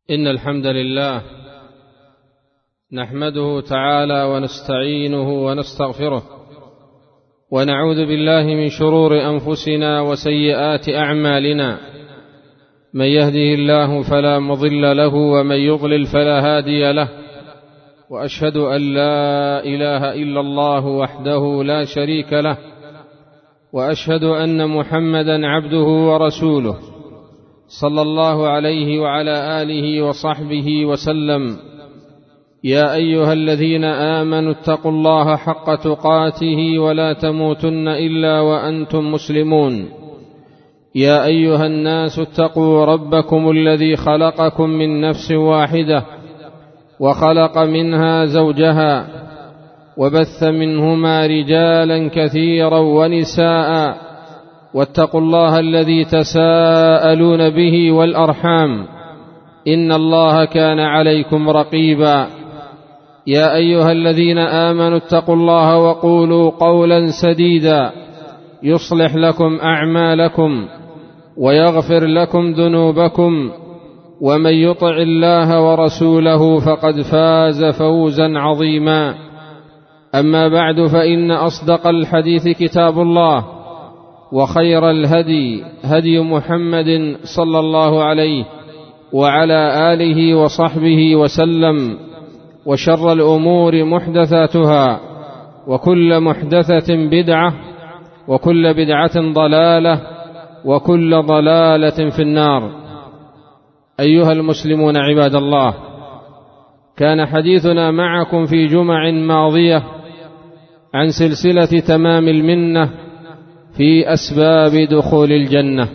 إن الحمد لله نحمده تعالى ونستعينه ونستغفره ونعوذ بالله من شرور أنفسنا وسيئات أعمالنا. من يهده الله فلا مضل له ومن يضلل فلا هادي له، وأشهد أن لا إله إلا الله وحده لا شريك له، وأشهد أن محمدا عبده ورسوله صلى الله عليه وعلى آله وصحبه وسلم. يا أيها الذين آمنوا اتقوا الله حق تقاته ولا تموتن إلا وأنتم مسلمون. يا أيها الناس اتقوا ربكم الذي خلقكم من نفس واحدة وخلق منها زوجها وبث منهما رجالا كثيرا ونساء، واتقوا الله الذي تساءلون به والأرحام إن الله كان عليكم رقيبا. يا أيها الذين آمنوا اتقوا الله وقولوا قولا سديدا يصلح لكم أعمالكم ويغفر لكم ذنوبكم، ومن يطع الله ورسوله فقد فاز فوزا عظيما. أما بعد، فإن أصدق الحديث كتاب الله، وخير الهدي هدي محمد صلى الله عليه وعلى آله وصحبه وسلم، وشر الأمور محدثاتها، وكل محدثة بدعة، وكل بدعة ضلالة، وكل ضلالة في النار. أيها المسلمون عباد الله، كان حديثنا معكم في جمع ماضية عن سلسلة تمام المنة في أسباب دخول الجنة،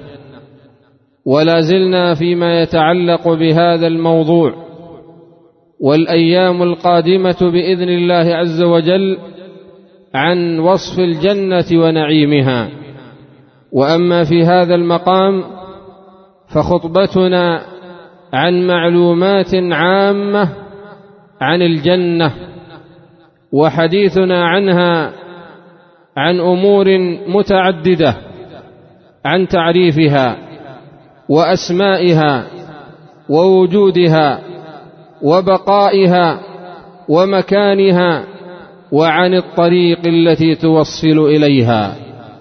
ولا زلنا فيما يتعلق بهذا الموضوع، والأيام القادمة بإذن الله عز وجل عن وصف الجنة ونعيمها. وأما في هذا المقام فخطبتنا عن معلومات عامة عن الجنة، وحديثنا عنها عن أمور متعددة، عن تعريفها وأسمائها ووجودها وبقائها ومكانها، وعن الطريق التي توصل إليها.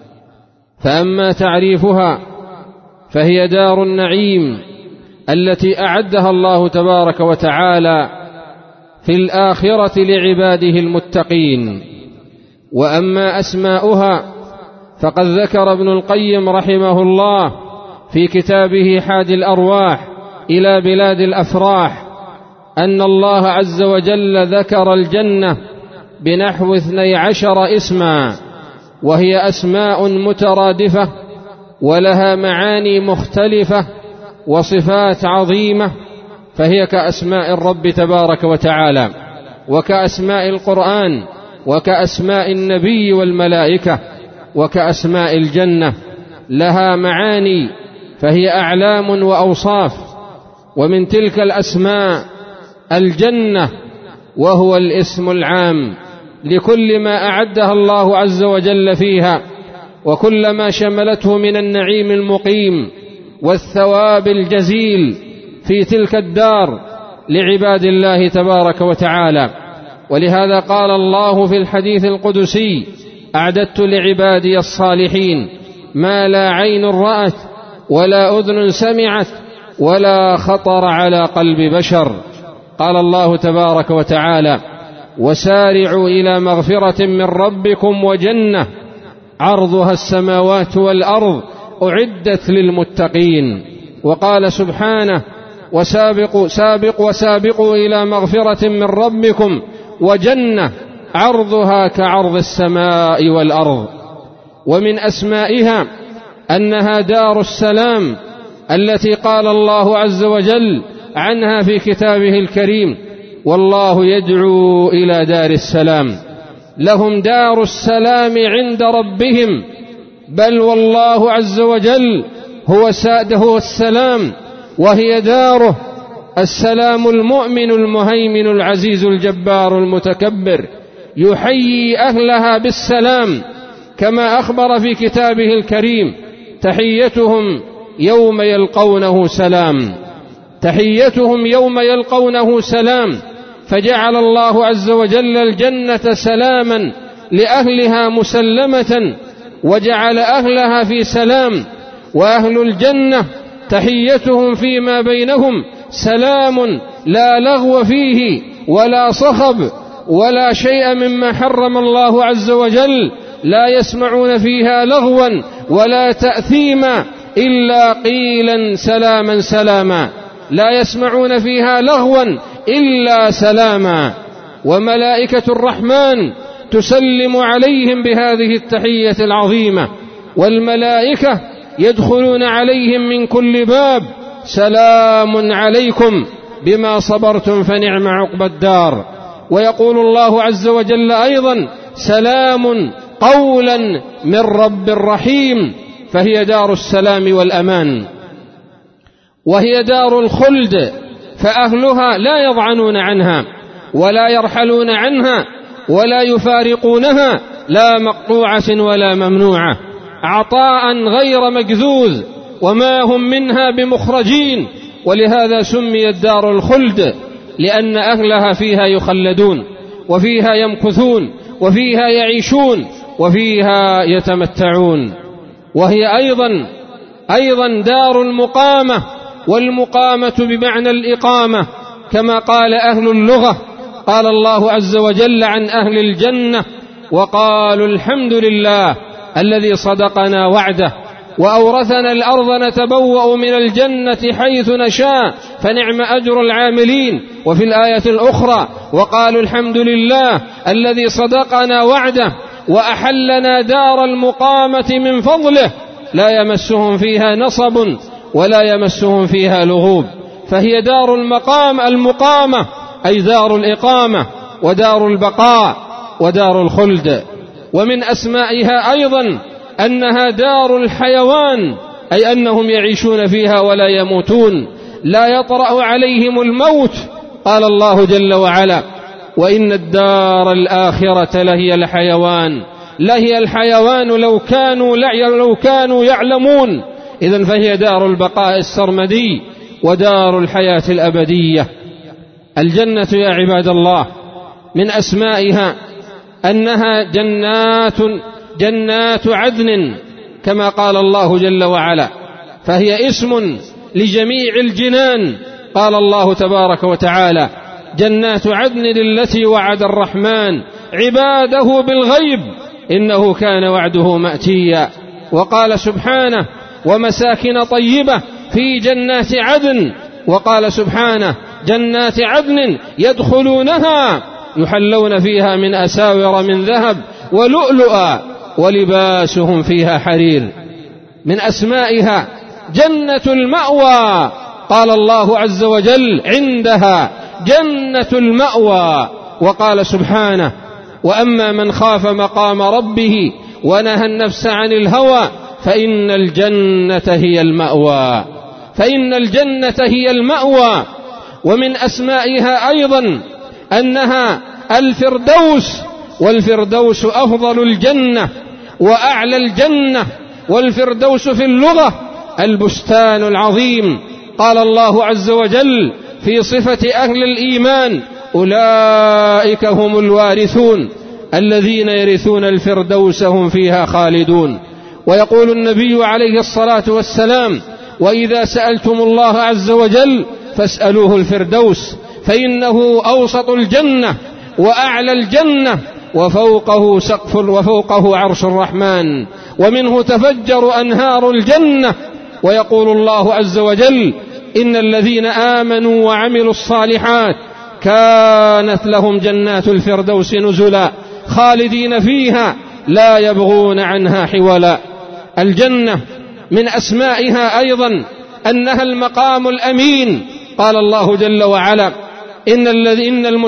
فأما تعريفها فهي دار النعيم التي أعدها الله تبارك وتعالى في الآخرة لعباده المتقين. وأما أسماؤها فقد ذكر ابن القيم رحمه الله في كتابه حادي الأرواح إلى بلاد الأفراح أن الله عز وجل ذكر الجنة بنحو 12 اسما، وهي أسماء مترادفة ولها معاني مختلفة وصفات عظيمة، فهي كأسماء الرب تبارك وتعالى، وكأسماء القرآن، وكأسماء النبي والملائكة، وكأسماء الجنة، لها معاني، فهي أعلام وأوصاف. ومن تلك الأسماء الجنة، وهو الاسم العام لكل ما أعدها الله عز وجل فيها، وكل ما شملته من النعيم المقيم والثواب الجزيل في تلك الدار لعباد الله تبارك وتعالى. ولهذا قال الله في الحديث القدسي: أعددت لعبادي الصالحين ما لا عين رأت ولا أذن سمعت ولا خطر على قلب بشر. قال الله تبارك وتعالى: وسارعوا إلى مغفرة من ربكم وجنة عرضها السماوات والأرض أعدت للمتقين. وقال سبحانه: وسابقوا إلى مغفرة من ربكم وجنة عرضها كعرض السماء والأرض. ومن أسمائها أنها دار السلام التي قال الله عز وجل عنها في كتابه الكريم: والله يدعو إلى دار السلام، لهم دار السلام عند ربهم، بل والله عز وجل هو السلام، وهي داره السلام المؤمن المهيمن العزيز الجبار المتكبر، يحيي أهلها بالسلام، كما أخبر في كتابه الكريم: تحيتهم يوم يلقونه سلام. تحيتهم يوم يلقونه سلام، فجعل الله عز وجل الجنة سلاما لأهلها مسلمة، وجعل أهلها في سلام. وأهل الجنة تحيتهم فيما بينهم سلام، لا لغو فيه ولا صخب ولا شيء مما حرم الله عز وجل، لا يسمعون فيها لغوا ولا تأثيما إلا قيلا سلاما سلاما، لا يسمعون فيها لغوا إلا سلاما. وملائكة الرحمن تسلم عليهم بهذه التحية العظيمة، والملائكة يدخلون عليهم من كل باب: سلام عليكم بما صبرتم فنعم عقبى الدار. ويقول الله عز وجل أيضا: سلام قولا من رب رحيم، فهي دار السلام والأمان، وهي دار الخلد، فأهلها لا يضعنون عنها ولا يرحلون عنها ولا يفارقونها، لا مقطوعة ولا ممنوعة، عطاء غير مجذوذ، وما هم منها بمخرجين. ولهذا سميت دار الخلد، لأن أهلها فيها يخلدون وفيها يمكثون وفيها يعيشون وفيها يتمتعون. وهي أيضا دار المقامة، والمقامة بمعنى الإقامة، كما قال أهل اللغة. قال الله عز وجل عن أهل الجنة: وقالوا الحمد لله الذي صدقنا وعده وأورثنا الأرض نتبوأ من الجنة حيث نشاء فنعم أجر العاملين. وفي الآية الأخرى: وقالوا الحمد لله الذي صدقنا وعده وأحلنا دار المقامة من فضله لا يمسهم فيها نصب ولا يمسهم فيها لغوب. فهي دار المقامة، أي دار الإقامة ودار البقاء ودار الخلد. ومن أسمائها أيضا أنها دار الحيوان، أي أنهم يعيشون فيها ولا يموتون، لا يطرأ عليهم الموت. قال الله جل وعلا: وإن الدار الآخرة لهي الحيوان لو كانوا يعلمون. إذن فهي دار البقاء السرمدي ودار الحياة الأبدية. الجنة يا عباد الله من أسمائها أنها جنات عدن، كما قال الله جل وعلا، فهي اسم لجميع الجنان. قال الله تبارك وتعالى: جنات عدن التي وعد الرحمن عباده بالغيب إنه كان وعده مأتيا. وقال سبحانه: ومساكن طيبة في جنات عدن. وقال سبحانه: جنات عدن يدخلونها يحلون فيها من أساور من ذهب ولؤلؤا ولباسهم فيها حرير. من أسمائها جنة المأوى، قال الله عز وجل عندها: جنة المأوى. وقال سبحانه: وأما من خاف مقام ربه ونهى النفس عن الهوى فإن الجنة هي المأوى. ومن أسمائها أيضا أنها الفردوس، والفردوس أفضل الجنة وأعلى الجنة، والفردوس في اللغة البستان العظيم. قال الله عز وجل في صفة أهل الإيمان: أولئك هم الوارثون الذين يرثون الفردوس هم فيها خالدون. ويقول النبي عليه الصلاة والسلام: وإذا سألتم الله عز وجل فاسألوه الفردوس فإنه أوسط الجنة وأعلى الجنة وفوقه عرش الرحمن ومنه تفجر أنهار الجنة. ويقول الله عز وجل: إن الذين آمنوا وعملوا الصالحات كانت لهم جنات الفردوس نزلا خالدين فيها لا يبغون عنها حولا. الجنة من أسمائها أيضا أنها المقام الأمين. قال الله جل وعلا: إن